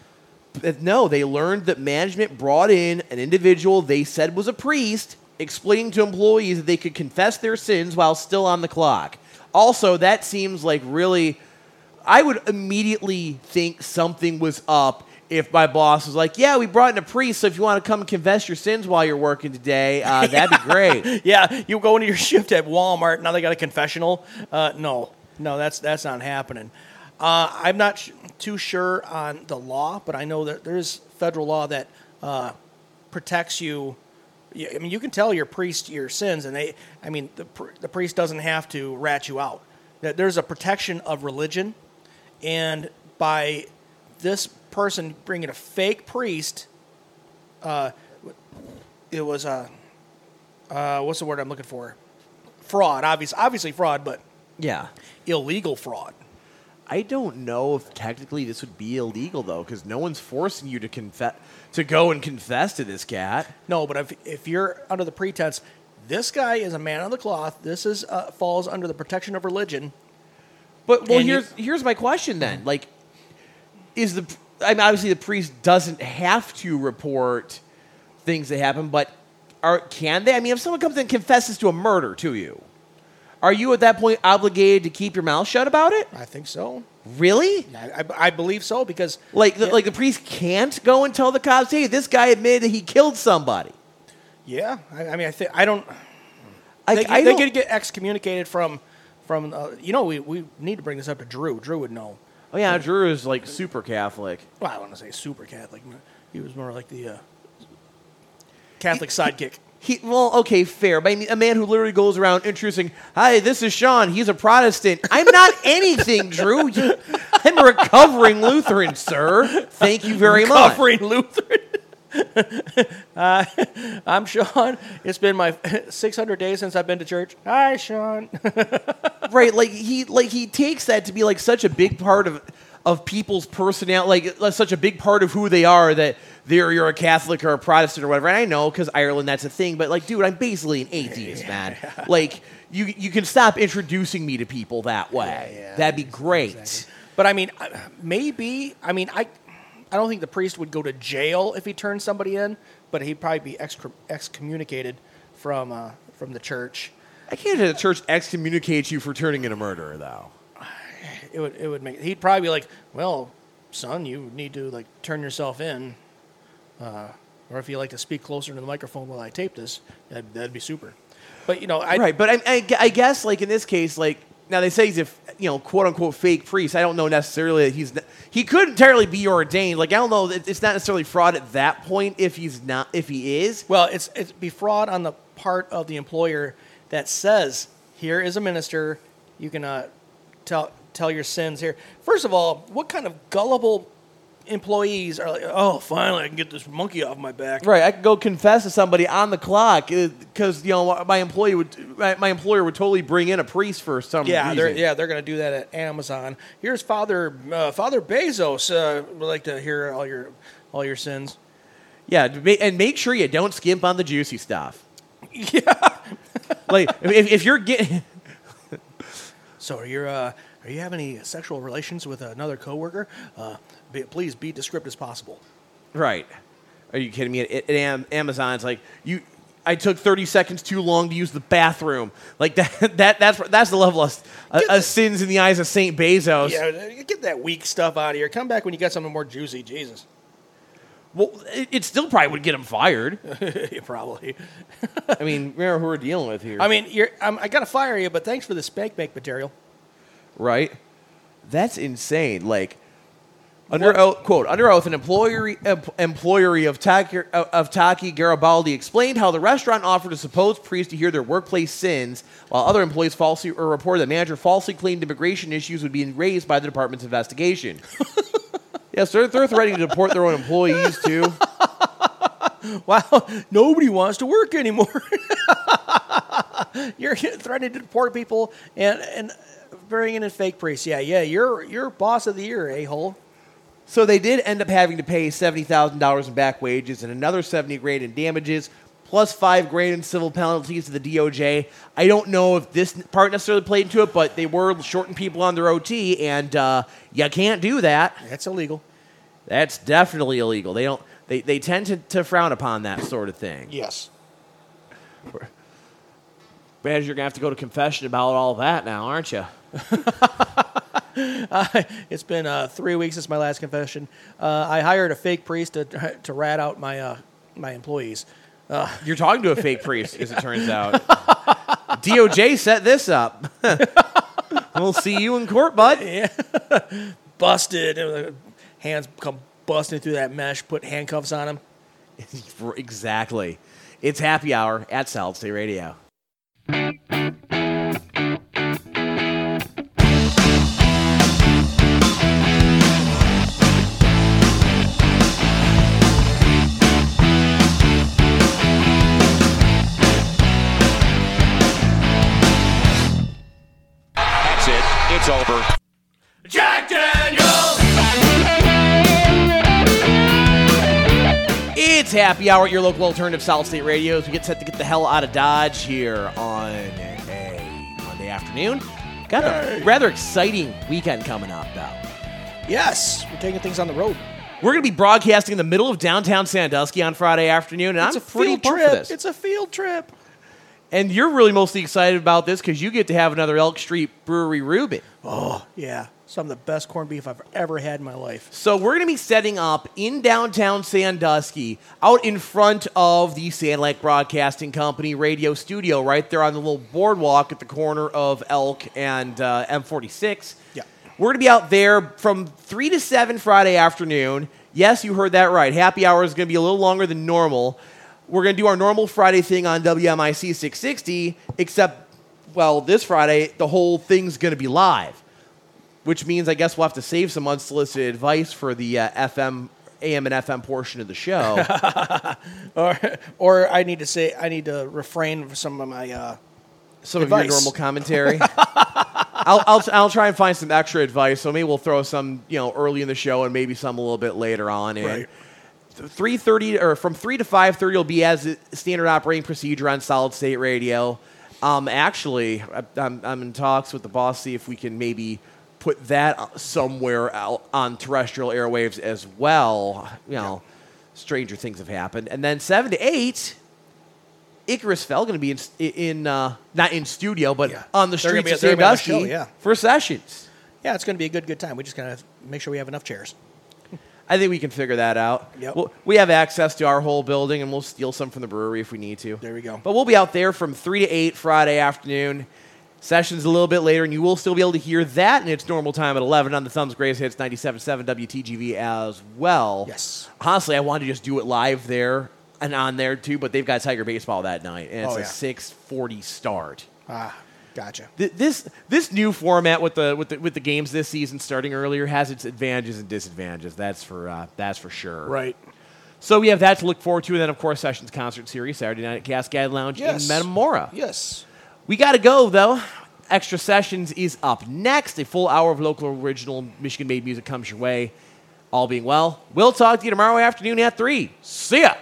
But no, they learned that management brought in an individual they said was a priest, explaining to employees that they could confess their sins while still on the clock. Also, that seems like really, I would immediately think something was up if my boss was like, yeah, we brought in a priest, so if you want to come and confess your sins while you're working today, uh, that'd be great. Yeah, you go into your shift at Walmart, now they got a confessional. Uh, no, no, that's that's not happening. Uh, I'm not sh- too sure on the law, but I know that there's federal law that uh, protects you. Yeah, I mean, you can tell your priest your sins, and they, I mean, the, pr- the priest doesn't have to rat you out. That there's a protection of religion, and by this person bringing a fake priest, uh, it was a, uh, what's the word I'm looking for? Fraud, obvious, obviously fraud, but Yeah. illegal fraud. I don't know if technically this would be illegal, though, because no one's forcing you to confess to go and confess to this cat. No, but if if you're under the pretense, this guy is a man of the cloth, this is uh, falls under the protection of religion. But well, And you- here's here's my question then. Like, is the I mean, obviously the priest doesn't have to report things that happen, but are can they? I mean, if someone comes and confesses to a murder to you, are you at that point obligated to keep your mouth shut about it? I think so. Really? I, I, I believe so because Like, the, Yeah. like the priest can't go and tell the cops, "Hey, this guy admitted that he killed somebody." yeah, I, I mean, I think I don't. Like, they I they don't- could get excommunicated from from. Uh, you know, we we need to bring this up to Drew. Drew would know. Oh, yeah, Drew is, like, super Catholic. Well, I don't want to say super Catholic. He was more like the uh, Catholic sidekick. He, well, okay, fair. But I mean, a man who literally goes around introducing, "Hi, this is Sean. He's a Protestant." I'm not anything, Drew. I'm a recovering Lutheran, sir. Thank you very recovering much. Lutheran. uh, I'm Sean. It's been my six hundred days since I've been to church. Hi, Sean. Right, like he, like he takes that to be like such a big part of of people's personality, like such a big part of who they are that they're you're a Catholic or a Protestant or whatever. And I know because Ireland that's a thing, but like, dude, I'm basically an atheist, yeah, man. Yeah. Like you you can stop introducing me to people that way. Yeah, yeah, That'd be great. Exactly. But I mean, maybe. I mean, I I don't think the priest would go to jail if he turned somebody in, but he'd probably be excom- excommunicated from uh, from the church. I can't have the church excommunicate you for turning in a murderer, though. It would it would make he'd probably be like, well, son, you need to like turn yourself in, uh, or if you like to speak closer to the microphone while I tape this, that'd, that'd be super. But you know, I right. But I, I, I guess like in this case, like now they say he's a you know quote unquote fake priest. I don't know necessarily that he's he could entirely be ordained. Like I don't know, it's not necessarily fraud at that point if he's not if he is. Well, it's it's be fraud on the part of the employer that says here is a minister, you can uh, tell. Tell your sins here. First of all, what kind of gullible employees are like, oh, finally I can get this monkey off my back? Right, I could go confess to somebody on the clock because you know my employee would, my, my employer would totally bring in a priest for some yeah, reason. They're, yeah, they're going to do that at Amazon. Here's Father uh, Father Bezos. Uh, would like to hear all your all your sins. Yeah, and make sure you don't skimp on the juicy stuff. Yeah, like if, if you're getting. So you're. Uh, Are you having any sexual relations with another coworker? Uh, be, please be descriptive as possible. Right. Are you kidding me? At, at Amazon, it's like you. I took thirty seconds too long to use the bathroom. Like that. That that's that's the level of uh, uh, sins in the eyes of Saint Bezos. Yeah, get that weak stuff out of here. Come back when you got something more juicy. Jesus. Well, it, it still probably would get him fired. Yeah, probably. I mean, remember who we're dealing with here. I mean, you're, I'm, I got to fire you, but thanks for the spank bank material. Right? That's insane. Like, under oath, quote, under oath, an employer, employee of Taki, of Taki Garibaldi explained how the restaurant offered a supposed priest to hear their workplace sins, while other employees falsely or reported that manager falsely claimed immigration issues would be raised by the department's investigation. Yes, they're, they're threatening to deport their own employees, too. Wow, nobody wants to work anymore. You're threatening to deport people and... and bringing in a fake priest. Yeah, yeah, you're you're boss of the year, a-hole. So they did end up having to pay seventy thousand dollars in back wages and another seventy grand in damages, plus five grand in civil penalties to the D O J. I don't know if this part necessarily played into it, but they were shorting people on their O T, and uh, you can't do that. That's illegal. That's definitely illegal. They don't. They they tend to, to frown upon that sort of thing. Yes. Bad, you're gonna have to go to confession about all that now, aren't you? uh, it's been uh, three weeks since my last confession. Uh, I hired a fake priest to to rat out my uh, my employees. Uh, You're talking to a fake priest, as it turns out. D O J set this up. We'll see you in court, bud. Yeah. Busted. Hands come busting through that mesh. Put handcuffs on him. Exactly. It's happy hour at Solid State Radio. It's over. Jack Daniels! It's happy hour at your local alternative Solid State Radio. We get set to get the hell out of Dodge here on a Monday afternoon. Got a rather exciting weekend coming up, though. Yes, we're taking things on the road. We're going to be broadcasting in the middle of downtown Sandusky on Friday afternoon, and it's I'm a pretty field pumped trip. for this. It's a field trip. And you're really mostly excited about this because you get to have another Elk Street Brewery Reuben. Oh, yeah. Some of the best corned beef I've ever had in my life. So we're going to be setting up in downtown Sandusky out in front of the Sand Lake Broadcasting Company radio studio right there on the little boardwalk at the corner of Elk and uh, M forty-six. Yeah. We're going to be out there from three to seven Friday afternoon. Yes, you heard that right. Happy hour is going to be a little longer than normal. We're going to do our normal Friday thing on W M I C six sixty, except, well, this Friday, the whole thing's going to be live, which means I guess we'll have to save some unsolicited advice for the uh, F M, A M and F M portion of the show. or, or I need to say, I need to refrain from some of my uh, some advice. of your normal commentary. I'll, I'll I'll try and find some extra advice. So maybe we'll throw some, you know, early in the show and maybe some a little bit later on. And Right. three thirty or from three to five thirty will be as a standard operating procedure on Solid State Radio. Um, actually, I, I'm I'm in talks with the boss, see if we can maybe put that somewhere out on terrestrial airwaves as well. You know, stranger things have happened. And then seven to eight. Icarus Fell going to be in, in uh, not in studio, but Yeah. on the They're gonna streets be- of they're gonna be on the Sandusky show, yeah. for sessions. Yeah, it's going to be a good, good time. We just got to make sure we have enough chairs. I think we can figure that out. Yep. We'll, we have access to our whole building, and we'll steal some from the brewery if we need to. There we go. But we'll be out there from three to eight Friday afternoon. Sessions a little bit later, and you will still be able to hear that in its normal time at eleven on the Thumbs Greatest Hits ninety-seven point seven W T G V as well. Yes. Honestly, I wanted to just do it live there and on there too, but they've got Tiger Baseball that night, and it's Oh, a yeah. six forty start. Ah, gotcha. Th- This this new format with the with the with the games this season starting earlier has its advantages and disadvantages. That's for uh, that's for sure. Right. So we have that to look forward to, and then of course Sessions Concert Series Saturday night at Cascade Lounge Yes. in Metamora. Yes. We got to go though. Extra Sessions is up next. A full hour of local original Michigan-made music comes your way. All being well, we'll talk to you tomorrow afternoon at three. See ya.